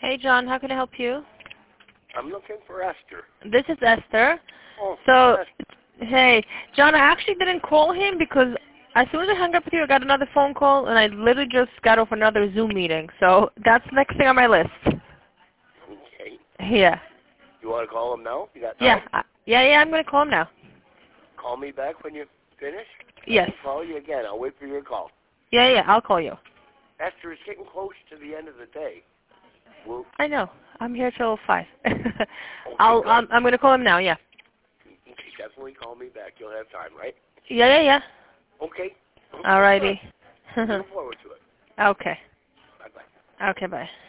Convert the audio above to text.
Hey, John, how can I help you? I'm looking for Esther. This is Esther. Oh, So, Esther. hey, John, I actually didn't call him because as soon as I hung up with you, I got another phone call, and I literally just got off another Zoom meeting. So that's the next thing on my list. Okay. Yeah. You want to call him now? You got time? Yeah, I'm going to call him now. Call me back when you finish? Yes. I'll call you again. I'll wait for your call. Yeah, I'll call you. Esther, it's getting close to the end of the day. I know. I'm here till 5. Okay, I'm going to call him now, yeah. Okay, definitely call me back. You'll have time, right? Yeah. Okay. Alrighty. Looking forward to it. Okay. Bye-bye. Okay, bye.